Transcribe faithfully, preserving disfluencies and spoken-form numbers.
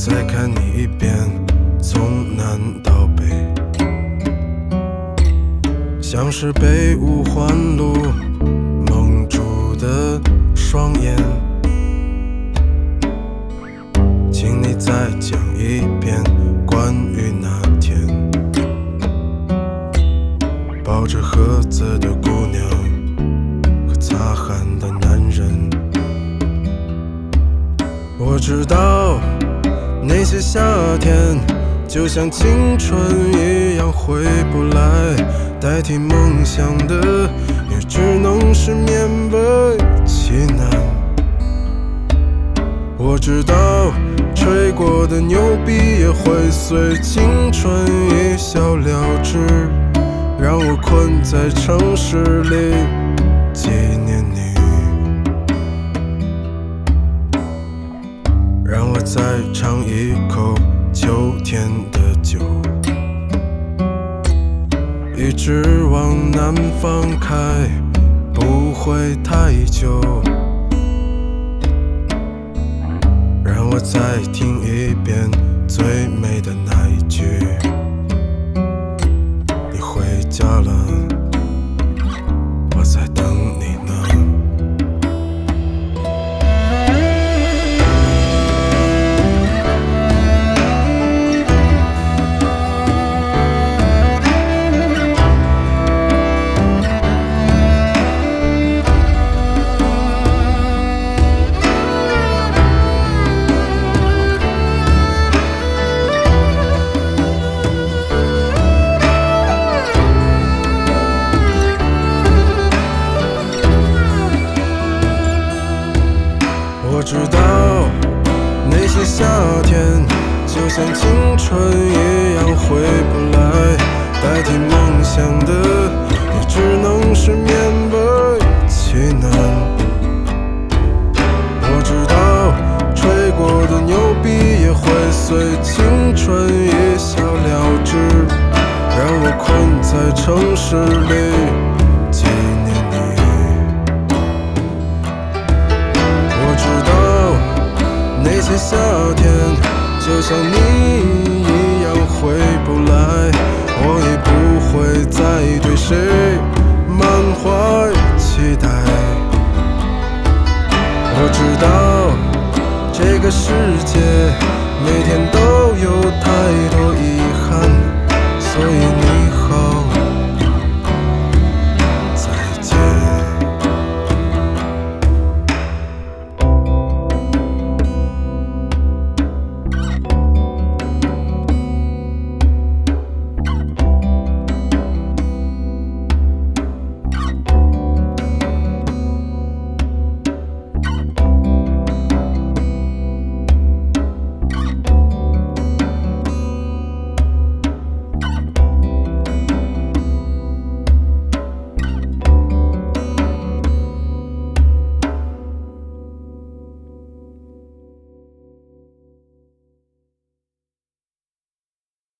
再看你一遍，从南到北，像是被五环路蒙住的双眼。请你再讲一遍关于那天抱着盒子的姑娘和擦汗的男人。我知道那些夏天就像青春一样回不来，代替梦想的也只能是勉为其难。我知道吹过的牛逼也会随青春一笑了之，让我困在城市里纪念你，让我再尝一口秋天的酒，一直往南方开，不会太久。让我再听一遍最美的那一句，你回家了，我在等你呢。我知道那些夏天就像青春一样回不来，代替梦想的也只能是勉为其难。我知道吹过的牛逼也会随青春一笑了之，让我困在城市里纪念你。那些夏天就像你一样回不来，我已不会再对谁满怀期待。我知道这个世界每天都有太多遗憾，所以你